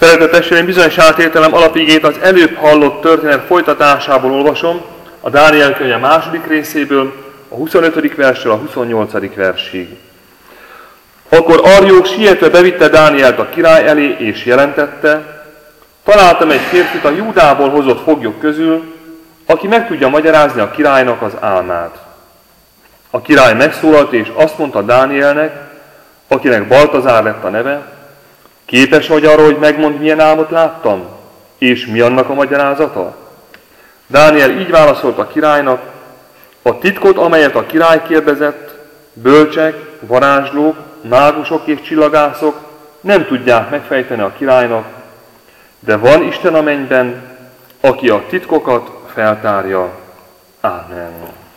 Szeretett testvéreim, bizonyos átértelem alapigét az előbb hallott történet folytatásából olvasom, a Dániel könyve második részéből, a 25. verstől a 28. versig. Akkor Arjók sietve bevitte Dánielt a király elé, és jelentette: találtam egy férfit a Júdából hozott foglyok közül, aki meg tudja magyarázni a királynak az álmát. A király megszólalt, és azt mondta Dánielnek, akinek Baltazár lett a neve: képes vagy arra, hogy megmondd, milyen álmot láttam, és mi annak a magyarázata? Dániel így válaszolt a királynak: a titkot, amelyet a király kérdezett, bölcsek, varázslók, mágusok és csillagászok nem tudják megfejteni a királynak, de van Isten a mennyben, aki a titkokat feltárja. Ámen.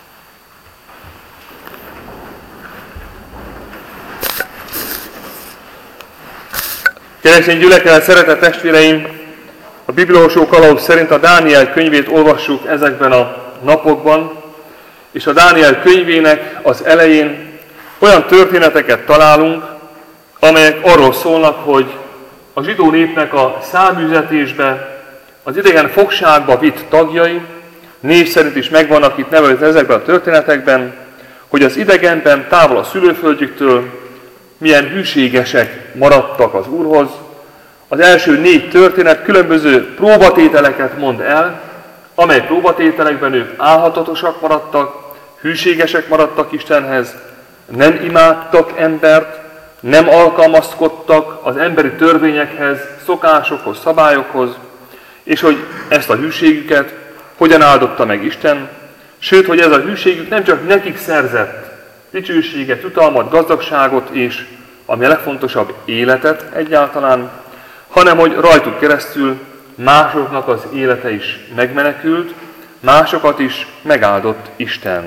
Keresztény gyülekezet, szeretett testvéreim, a bibliolvasó kalauz szerint a Dániel könyvét olvassuk ezekben a napokban, és a Dániel könyvének az elején olyan történeteket találunk, amelyek arról szólnak, hogy a zsidó népnek a száműzetésbe, az idegen fogságba vitt tagjai, név szerint is megvannak itt nevezve ezekben a történetekben, hogy az idegenben, távol a szülőföldjüktől milyen hűségesek maradtak az Úrhoz. Az első 4 történet különböző próbatételeket mond el, amely próbatételekben ők álhatatosak maradtak, hűségesek maradtak Istenhez, nem imádtak embert, nem alkalmazkodtak az emberi törvényekhez, szokásokhoz, szabályokhoz, és hogy ezt a hűségüket hogyan áldotta meg Isten, sőt, hogy ez a hűségük nem csak nekik szerzett dicsőséget, jutalmat, gazdagságot és, ami a legfontosabb, életet egyáltalán, hanem hogy rajtuk keresztül másoknak az élete is megmenekült, másokat is megáldott Isten.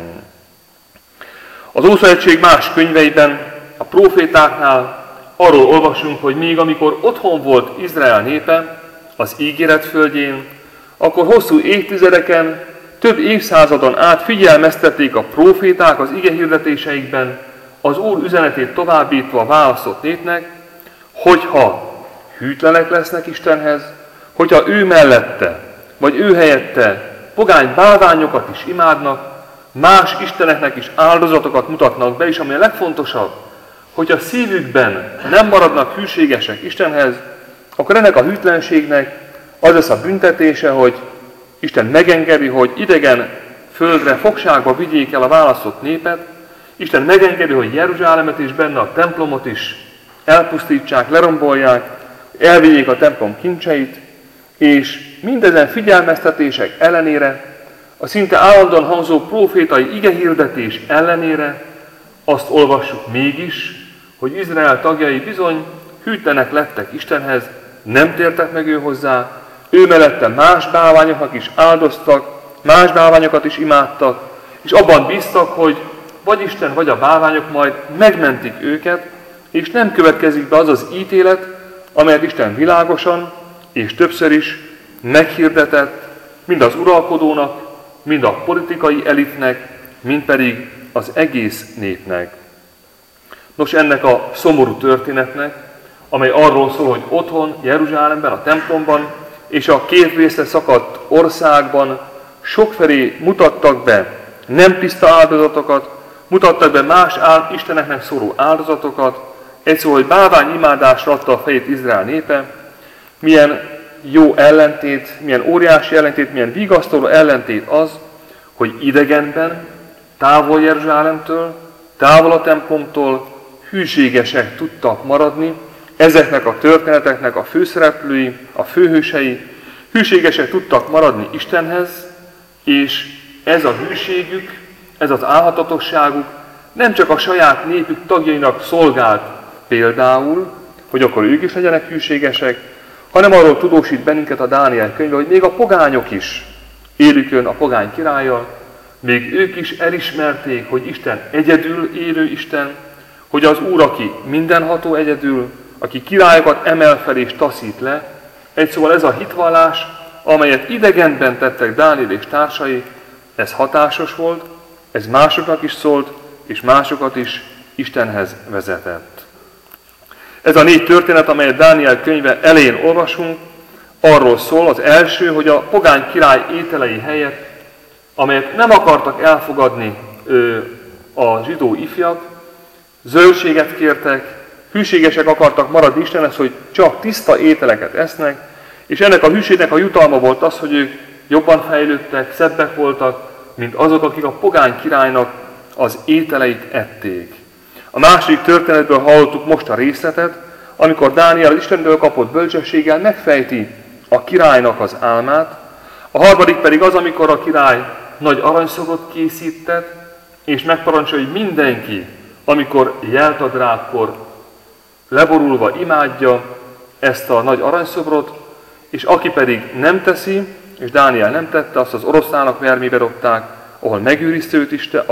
Az Ószövetség más könyveiben, a prófétáknál arról olvasunk, hogy még amikor otthon volt Izrael népe az ígéret földjén, akkor hosszú évtizedeken, több évszázadon át figyelmeztették a próféták az igehirdetéseikben az Úr üzenetét továbbítva a választott népnek, hogyha hűtlenek lesznek Istenhez, hogyha ő mellette, vagy ő helyette pogány bálványokat is imádnak, más isteneknek is áldozatokat mutatnak be, és ami a legfontosabb, hogy a szívükben nem maradnak hűségesek Istenhez, akkor ennek a hűtlenségnek az lesz a büntetése, hogy Isten megengedi, hogy idegen földre, fogságba vigyék el a választott népet, Isten megengedi, hogy Jeruzsálemet és benne a templomot is elpusztítsák, lerombolják, elvigyék a templom kincseit, és mindezen figyelmeztetések ellenére, a szinte állandóan hangzó prófétai igehirdetés ellenére azt olvassuk mégis, hogy Izrael tagjai bizony hűtlenek lettek Istenhez, nem tértek meg ő hozzá, ő mellette más bálványoknak is áldoztak, más bálványokat is imádtak, és abban bíztak, hogy vagy Isten, vagy a bálványok majd megmentik őket, és nem következik be az az ítélet, amelyet Isten világosan és többször is meghirdetett mind az uralkodónak, mind a politikai elitnek, mind pedig az egész népnek. Nos, ennek a szomorú történetnek, amely arról szól, hogy otthon, Jeruzsálemben, a templomban és a két részre szakadt országban sokfelé mutattak be nem tiszta áldozatokat, mutattak be más isteneknek szóló áldozatokat, egy szó, hogy bálványimádásra adta a fejét Izrael népe, milyen jó ellentét, milyen óriási ellentét, milyen vigasztaló ellentét az, hogy idegenben, távol Jeruzsálemtől, távol a templomtól hűségesek tudtak maradni, ezeknek a történeteknek a főszereplői, a főhősei hűségesek tudtak maradni Istenhez, és ez a hűségük, ez az álhatatosságuk nem csak a saját népük tagjainak szolgált például, hogy akkor ők is legyenek hűségesek, hanem arról tudósít bennünket a Dániel könyve, hogy még a pogányok is élükön a pogány királlyal, még ők is elismerték, hogy Isten egyedül élő Isten, hogy az Úr, aki mindenható egyedül, aki királyokat emel fel és taszít le. Egy szóval ez a hitvallás, amelyet idegenben tettek Dániel és társai, ez hatásos volt, ez másoknak is szólt, és másokat is Istenhez vezetett. Ez a 4 történet, amelyet Dániel könyve elején olvasunk, arról szól, az első, hogy a pogány király ételei helyett, amelyet nem akartak elfogadni a zsidó ifjak, zöldséget kértek, hűségesek akartak maradni Istenhez, hogy csak tiszta ételeket esznek, és ennek a hűségnek a jutalma volt az, hogy ők jobban fejlődtek, szebbek voltak, mint azok, akik a pogány királynak az ételeit ették. A második történetből hallottuk most a részletet, amikor Dániel az Istentől kapott bölcsességgel megfejti a királynak az álmát, a harmadik pedig az, amikor a király nagy aranyszobrot készített, és megparancsolja, hogy mindenki, amikor jelt ad rá, akkor leborulva imádja ezt a nagy aranyszobrot, és aki pedig nem teszi, és Dániel nem tette, azt az oroszlánok vermébe dobták, ahol megőrizte őt Isten,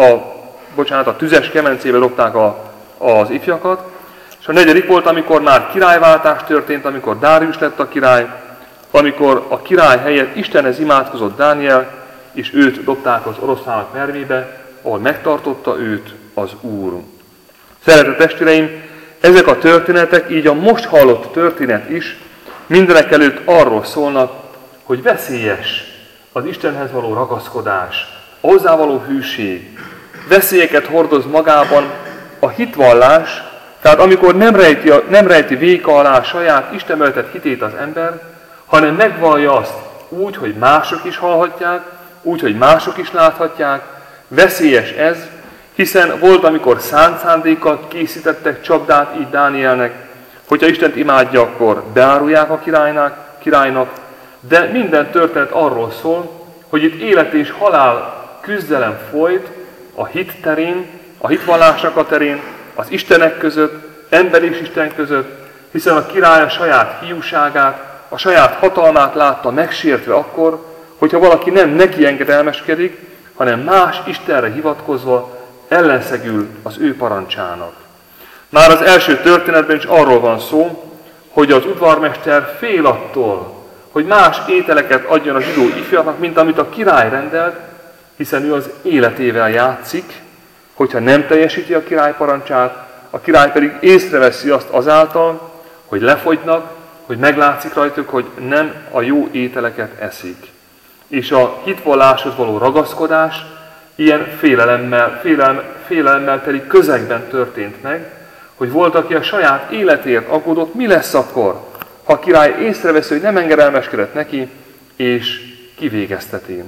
a tüzes kemencébe dobták az ifjakat. És a negyedik volt, amikor már királyváltás történt, amikor Dárius lett a király, amikor a király helyett Istenhez imádkozott Dániel, és őt dobták az oroszlánok vermébe, ahol megtartotta őt az Úr. Szeretett testvéreim, ezek a történetek, így a most hallott történet is mindenek előtt arról szólnak, hogy veszélyes az Istenhez való ragaszkodás, a hozzávaló hűség. Veszélyeket hordoz magában a hitvallás, tehát amikor nem rejti véka alá saját istenöltett hitét az ember, hanem megvallja azt úgy, hogy mások is hallhatják, úgy, hogy mások is láthatják. Veszélyes ez, hiszen volt, amikor szánt szándékkal készítettek csapdát így Dánielnek, hogyha Istent imádja, akkor beárulják a királynak, de minden történet arról szól, hogy itt élet és halál küzdelem folyt a hit terén, a hitvallásnak a terén, az Istenek között, ember és Isten között, hiszen a király a saját hiúságát, a saját hatalmát látta megsértve akkor, hogyha valaki nem neki engedelmeskedik, hanem más Istenre hivatkozva ellenszegül az ő parancsának. Már az első történetben is arról van szó, hogy az udvarmester fél attól, hogy más ételeket adjon a zsidó ifjaknak, mint amit a király rendelt, hiszen ő az életével játszik, hogyha nem teljesíti a király parancsát, a király pedig észreveszi azt azáltal, hogy lefogynak, hogy meglátszik rajtuk, hogy nem a jó ételeket eszik. És a hitvalláshoz való ragaszkodás ilyen félelemmel teli közegben történt meg, hogy volt, aki a saját életért aggódott, mi lesz akkor, ha a király észreveszi, hogy nem engedelmeskedett neki, és kivégezteti.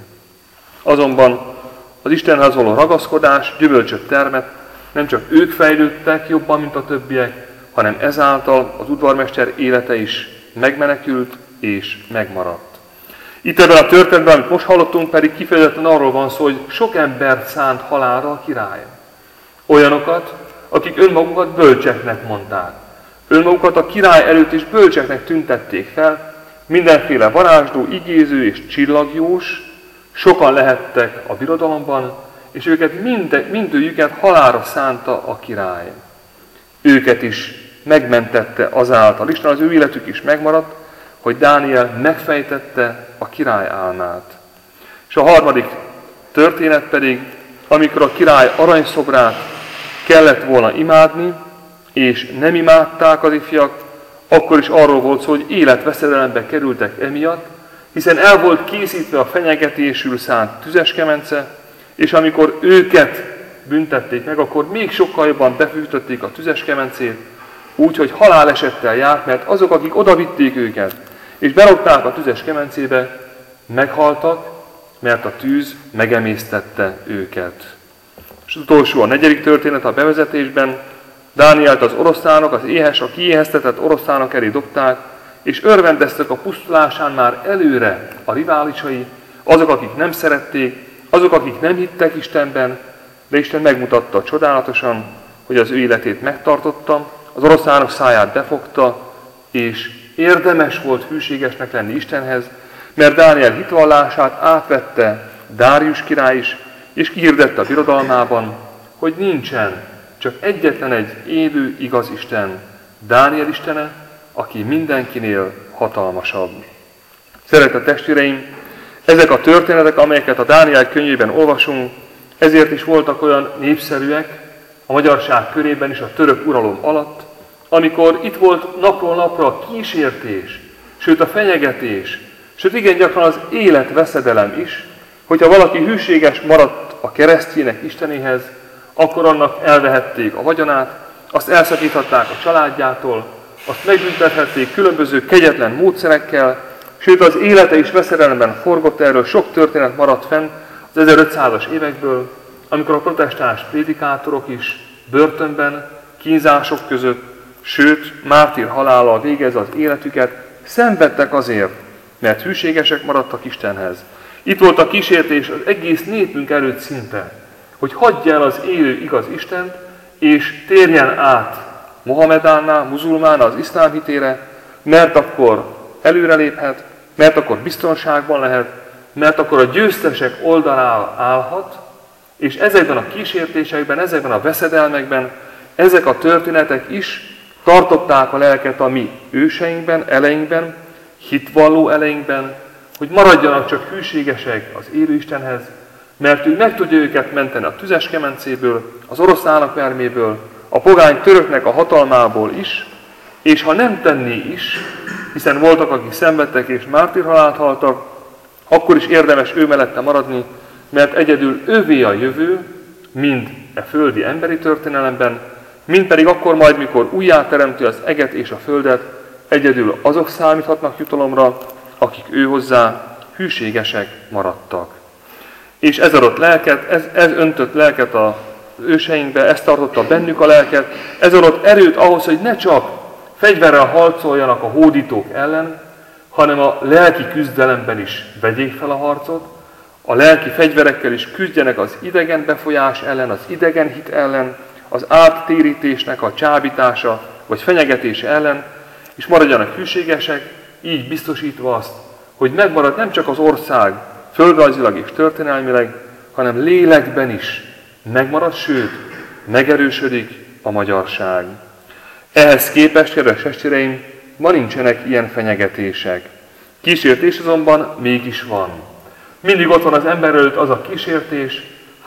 Azonban az Istenhez való ragaszkodás gyümölcsöt termett, nem csak ők fejlődtek jobban, mint a többiek, hanem ezáltal az udvarmester élete is megmenekült és megmaradt. Itt ebben a történetben, amit most hallottunk, pedig kifejezetten arról van szó, hogy sok embert szánt halálra a király. Olyanokat, akik önmagukat bölcseknek mondták. Önmagukat a király előtt is bölcseknek tüntették fel, mindenféle varázsló, igéző és csillagjós, sokan lehettek a birodalomban, és őket mindőjüket halálra szánta a király. Őket is megmentette azáltal. Isten az ő életük is megmaradt, hogy Dániel megfejtette a király álmát. És a harmadik történet pedig, amikor a király aranyszobrát kellett volna imádni, és nem imádták az ifjak, akkor is arról volt szó, hogy életveszedelembe kerültek emiatt, hiszen el volt készítve a fenyegetésül szánt tüzes kemence, és amikor őket büntették meg, akkor még sokkal jobban befűtötték a tüzes kemencét, úgy, hogy halálesettel járt, mert azok, akik odavitték őket, és berakták a tüzes kemencébe, meghaltak, mert a tűz megemésztette őket. És az utolsó, a negyedik történet a bevezetésben, Dánielt az oroszlánok, a kiéheztetett oroszlánok elé dobták, és örvendeztek a pusztulásán már előre a riválisai, azok, akik nem szerették, azok, akik nem hittek Istenben, de Isten megmutatta csodálatosan, hogy az ő életét megtartotta, az oroszlánok száját befogta, és érdemes volt hűségesnek lenni Istenhez, mert Dániel hitvallását átvette Dárius király is, és kihirdette a birodalmában, hogy nincsen csak egyetlen egy élő igaz Isten, Dániel Istene, aki mindenkinél hatalmasabb. Szeretett testvéreim, ezek a történetek, amelyeket a Dániel könyvében olvasunk, ezért is voltak olyan népszerűek a magyarság körében is a török uralom alatt, amikor itt volt napról napra a kísértés, sőt a fenyegetés, sőt igen gyakran az életveszedelem is, hogyha valaki hűséges maradt a keresztjének Istenéhez, akkor annak elvehették a vagyonát, azt elszakíthatták a családjától, azt megbüntethették különböző kegyetlen módszerekkel, sőt az élete is veszedelemben forgott, erről sok történet maradt fenn az 1500-as évekből, amikor a protestáns prédikátorok is börtönben, kínzások között, sőt mártír halállal végezve az életüket, szenvedtek azért, mert hűségesek maradtak Istenhez. Itt volt a kísértés az egész népünk előtt szinte, hogy hagyja el az élő igaz Istent, és térjen át Mohamedánná, muzulmánná, az iszlám hitére, mert akkor előreléphet, mert akkor biztonságban lehet, mert akkor a győztesek oldalán állhat, és ezekben a kísértésekben, ezekben a veszedelmekben, ezek a történetek is tartották a lelket a mi őseinkben, eleinkben, hitvalló eleinkben, hogy maradjanak csak hűségesek az élő Istenhez, mert ő meg tudja őket menteni a tüzes kemencéből, az oroszlának verméből, a pogány töröknek a hatalmából is, és ha nem tenné is, hiszen voltak, akik szenvedtek és mártírhalált haltak, akkor is érdemes ő mellette maradni, mert egyedül ővé a jövő, mind e földi emberi történelemben, mind pedig akkor majd, mikor újjáteremti az eget és a földet, egyedül azok számíthatnak jutalomra, akik ő hozzá hűségesek maradtak. És ez adott lelket, ez öntött lelket az őseinkbe, ez tartotta bennük a lelket, ez adott erőt ahhoz, hogy ne csak fegyverrel harcoljanak a hódítók ellen, hanem a lelki küzdelemben is vegyék fel a harcot, a lelki fegyverekkel is küzdjenek az idegen befolyás ellen, az idegen hit ellen, az áttérítésnek a csábítása vagy fenyegetése ellen, és maradjanak hűségesek, így biztosítva azt, hogy megmarad nem csak az ország földrajzilag és történelmileg, hanem lélekben is megmarad, sőt, megerősödik a magyarság. Ehhez képest, kedves testvéreim, ma nincsenek ilyen fenyegetések. Kísértés azonban mégis van. Mindig ott van az ember előtt az a kísértés,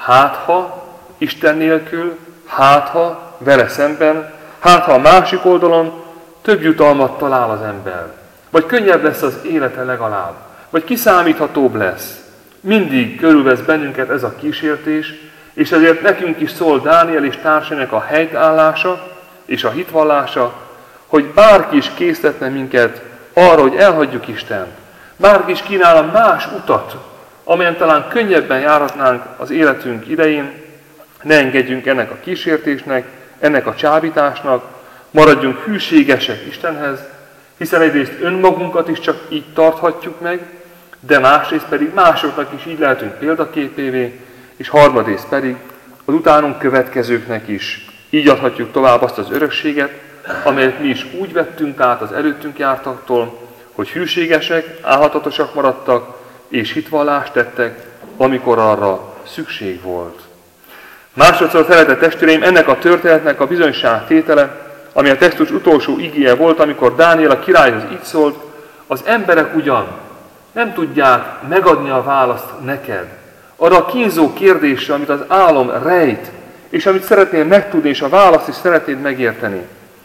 hátha Isten nélkül, hátha vele szemben, hátha a másik oldalon több jutalmat talál az ember. Vagy könnyebb lesz az élete legalább, vagy kiszámíthatóbb lesz. Mindig körülvesz bennünket ez a kísértés, és ezért nekünk is szól Dániel és társainak a helytállása és a hitvallása, hogy bárki is késztetne minket arra, hogy elhagyjuk Istent. Bárki is kínálna más utat, amelyen talán könnyebben járhatnánk az életünk idején, ne engedjünk ennek a kísértésnek, ennek a csábításnak, maradjunk hűségesek Istenhez, hiszen egyrészt önmagunkat is csak így tarthatjuk meg, de másrészt pedig másoknak is így lehetünk példaképévé, és harmadrészt pedig az utánunk következőknek is így adhatjuk tovább azt az örökséget, amelyet mi is úgy vettünk át az előttünk jártaktól, hogy hűségesek, álhatatosak maradtak, és hitvallást tettek, amikor arra szükség volt. Másodszor, szeretett testvéreim, ennek a történetnek a bizonyságtétele, ami a textus utolsó igéje volt, amikor Dániel a királyhoz így szólt, az emberek ugyan nem tudják megadni a választ neked, arra a kínzó kérdésre, amit az álom rejt, és amit szeretnél megtudni, és a választ is szeretnéd megérteni.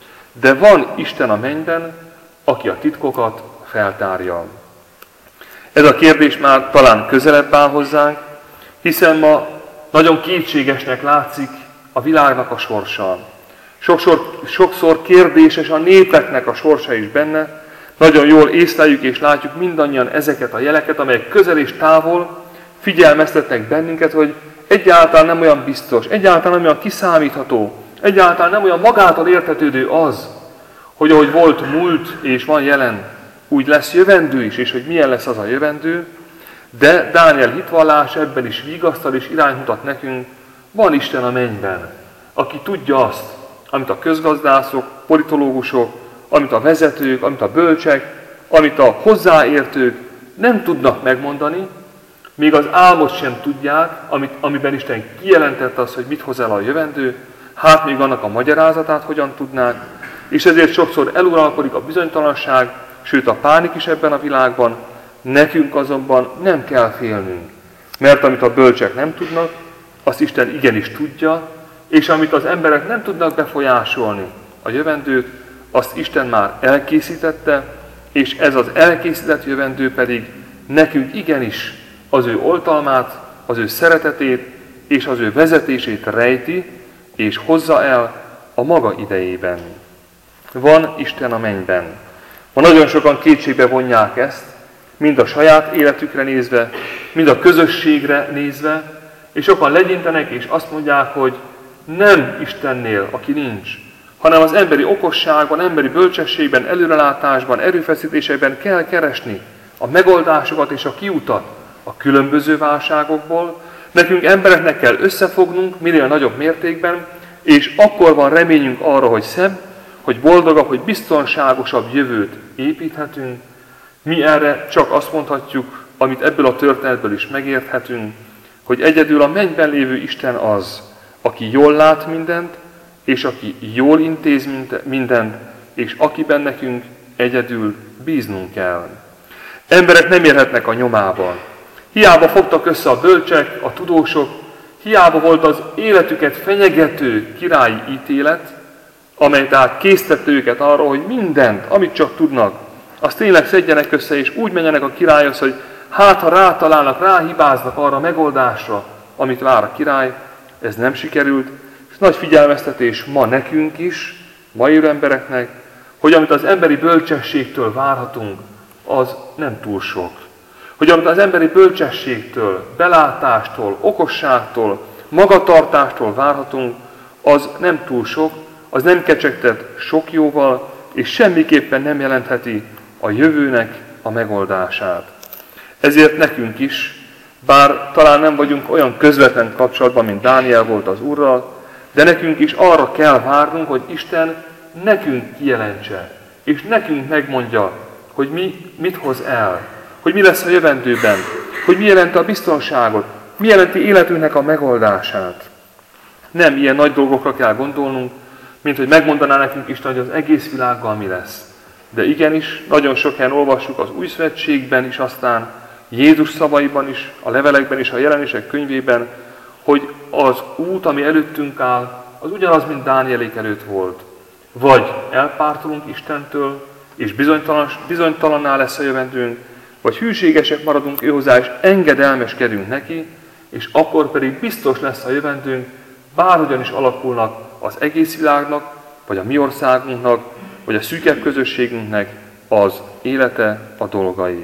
De van Isten a mennyben, aki a titkokat feltárja. Ez a kérdés már talán közelebb áll hozzánk, hiszen ma nagyon kétségesnek látszik a világnak a sorsa. Sokszor kérdéses a népeknek a sorsa is benne. Nagyon jól észleljük és látjuk mindannyian ezeket a jeleket, amelyek közel és távol figyelmeztetnek bennünket, hogy egyáltalán nem olyan biztos, egyáltalán nem olyan kiszámítható, egyáltalán nem olyan magától értetődő az, hogy ahogy volt múlt és van jelen, úgy lesz jövendő is, és hogy milyen lesz az a jövendő, de Dániel hitvallás ebben is vigasztal és iránymutat nekünk, van Isten a mennyben, aki tudja azt, amit a közgazdászok, politológusok, amit a vezetők, amit a bölcsek, amit a hozzáértők nem tudnak megmondani, még az álmot sem tudják, amiben Isten kijelentette azt, hogy mit hoz el a jövendő, hát még annak a magyarázatát hogyan tudnák, és ezért sokszor eluralkodik a bizonytalanság, sőt a pánik is ebben a világban, nekünk azonban nem kell félnünk, mert amit a bölcsek nem tudnak, azt Isten igenis tudja, és amit az emberek nem tudnak befolyásolni, a jövendőt, azt Isten már elkészítette, és ez az elkészített jövendő pedig nekünk igenis az ő oltalmát, az ő szeretetét és az ő vezetését rejti, és hozza el a maga idejében. Van Isten a mennyben. Ma nagyon sokan kétségbe vonják ezt, mind a saját életükre nézve, mind a közösségre nézve, és sokan legyintenek és azt mondják, hogy nem Istennél, aki nincs, hanem az emberi okosságban, emberi bölcsességben, előrelátásban, erőfeszítésekben kell keresni a megoldásokat és a kiutat a különböző válságokból. Nekünk embereknek kell összefognunk minél nagyobb mértékben, és akkor van reményünk arra, hogy szebb, hogy boldogabb, hogy biztonságosabb jövőt építhetünk. Mi erre csak azt mondhatjuk, amit ebből a történetből is megérthetünk, hogy egyedül a mennyben lévő Isten az, aki jól lát mindent, és aki jól intéz mindent, és akiben nekünk egyedül bíznunk kell. Emberek nem érhetnek a nyomában. Hiába fogtak össze a bölcsek, a tudósok, hiába volt az életüket fenyegető királyi ítélet, amely tehát késztette őket arra, hogy mindent, amit csak tudnak, azt tényleg szedjenek össze, és úgy menjenek a királyhoz, hogy hát ha rátalálnak, ráhibáznak arra a megoldásra, amit vár a király, ez nem sikerült, és nagy figyelmeztetés ma nekünk is, mai embereknek, hogy amit az emberi bölcsességtől várhatunk, az nem túl sok. Hogy amit az emberi bölcsességtől, belátástól, okosságtól, magatartástól várhatunk, az nem túl sok, az nem kecsegtet sok jóval, és semmiképpen nem jelentheti a jövőnek a megoldását. Ezért nekünk is, bár talán nem vagyunk olyan közvetlen kapcsolatban, mint Dániel volt az Úrral, de nekünk is arra kell várnunk, hogy Isten nekünk kijelentse, és nekünk megmondja, hogy mit hoz el, hogy mi lesz a jövendőben, hogy mi jelenti a biztonságot, mi jelenti életünknek a megoldását. Nem ilyen nagy dolgokra kell gondolnunk, mint hogy megmondaná nekünk Isten, hogy az egész világgal mi lesz. De igenis, nagyon sok helyen olvassuk az Új Szövetségben is, aztán Jézus szavaiban is, a levelekben is, a jelenések könyvében, hogy az út, ami előttünk áll, az ugyanaz, mint Dánielék előtt volt. Vagy elpártolunk Istentől, és bizonytalanná lesz a jövendőnk, vagy hűségesek maradunk őhozzá, és engedelmeskedünk neki, és akkor pedig biztos lesz a jövendőnk, bárhogyan is alakulnak az egész világnak, vagy a mi országunknak, vagy a szűkebb közösségünknek az élete, a dolgai.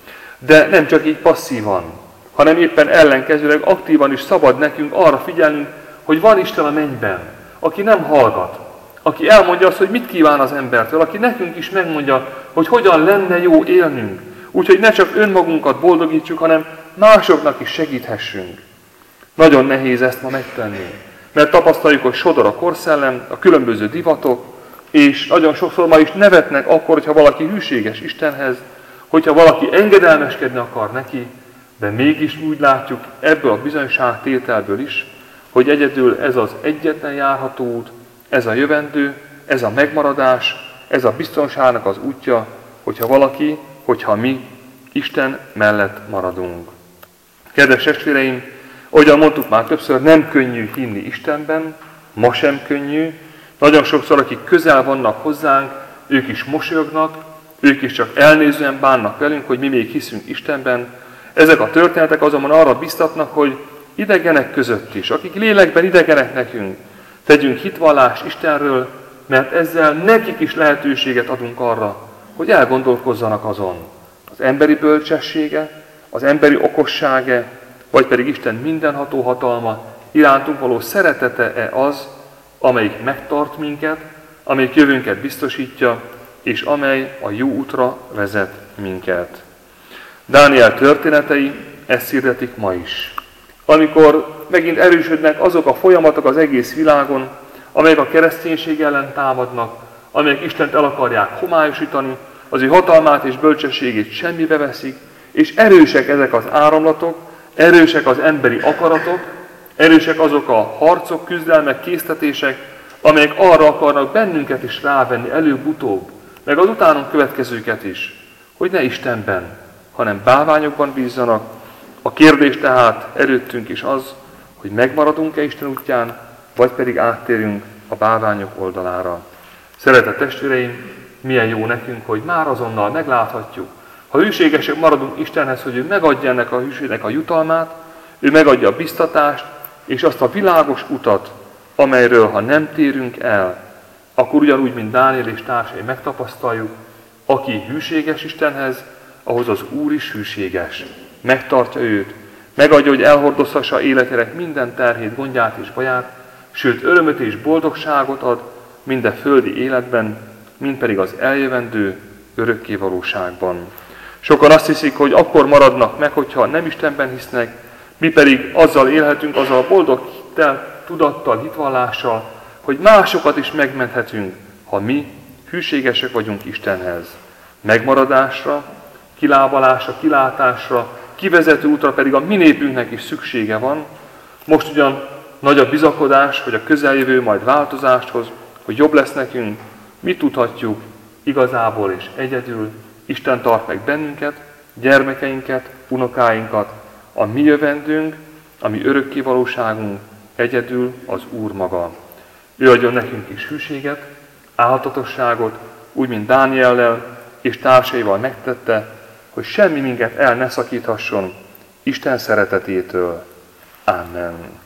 De nem csak így passzívan, hanem éppen ellenkezőleg aktívan is szabad nekünk arra figyelnünk, hogy van Isten a mennyben, aki nem hallgat, aki elmondja azt, hogy mit kíván az embertől, aki nekünk is megmondja, hogy hogyan lenne jó élnünk, úgyhogy ne csak önmagunkat boldogítsuk, hanem másoknak is segíthessünk. Nagyon nehéz ezt ma megtenni, mert tapasztaljuk, hogy sodor a korszellem, a különböző divatok, és nagyon sokszor ma is nevetnek akkor, hogyha valaki hűséges Istenhez, hogyha valaki engedelmeskedni akar neki, de mégis úgy látjuk ebből a bizonyságtételből is, hogy egyedül ez az egyetlen járható út, ez a jövendő, ez a megmaradás, ez a biztonságnak az útja, hogyha mi Isten mellett maradunk. Kedves testvéreim, ahogyan mondtuk már többször, nem könnyű hinni Istenben, ma sem könnyű. Nagyon sokszor, akik közel vannak hozzánk, ők is mosolyognak, ők is csak elnézően bánnak velünk, hogy mi még hiszünk Istenben. Ezek a történetek azonban arra biztatnak, hogy idegenek között is, akik lélekben idegenek nekünk, tegyünk hitvallást Istenről, mert ezzel nekik is lehetőséget adunk arra, hogy elgondolkozzanak azon. Az emberi bölcsessége, az emberi okossága, vagy pedig Isten mindenható hatalma, irántunk való szeretete-e az, amelyik megtart minket, amelyik jövőnket biztosítja, és amely a jó útra vezet minket. Dániel történetei ezt hirdetik ma is. Amikor megint erősödnek azok a folyamatok az egész világon, amelyek a kereszténység ellen támadnak, amelyek Istent el akarják homályosítani, az ő hatalmát és bölcsességét semmibe veszik, és erősek ezek az áramlatok, erősek az emberi akaratok, erősek azok a harcok, küzdelmek, késztetések, amelyek arra akarnak bennünket is rávenni előbb-utóbb, meg az utánunk következőket is, hogy ne Istenben, hanem bálványokban bízzanak. A kérdés tehát előttünk is az, hogy megmaradunk-e Isten útján, vagy pedig áttérünk a bálványok oldalára. Szeretett testvéreim, milyen jó nekünk, hogy már azonnal megláthatjuk. Ha hűségesek maradunk Istenhez, hogy ő megadja ennek a hűségnek a jutalmát, ő megadja a biztatást, és azt a világos utat, amelyről ha nem térünk el, akkor ugyanúgy, mint Dániel és társai megtapasztaljuk, aki hűséges Istenhez, ahhoz az Úr is hűséges. Megtartja őt, megadja, hogy elhordozhassa életének minden terhét, gondját és baját, sőt örömöt és boldogságot ad minden földi életben, mind pedig az eljövendő örökké valóságban. Sokan azt hiszik, hogy akkor maradnak meg, hogyha nem Istenben hisznek, mi pedig azzal élhetünk, azzal a boldog tudattal, hitvallással, hogy másokat is megmenthetünk, ha mi hűségesek vagyunk Istenhez. Megmaradásra, kilábalásra, kilátásra, kivezető útra pedig a mi népünknek is szüksége van. Most ugyan nagy a bizakodás, hogy a közeljövő majd változást hoz, hogy jobb lesz nekünk, mi tudhatjuk igazából és egyedül. Isten tart meg bennünket, gyermekeinket, unokáinkat, a mi jövendőnk, a mi örökké valóságunk egyedül az Úr maga. Ő adjon nekünk is hűséget, áltatosságot, úgy, mint Dániellel és társaival megtette, hogy semmi minket el ne szakíthasson Isten szeretetétől. Amen.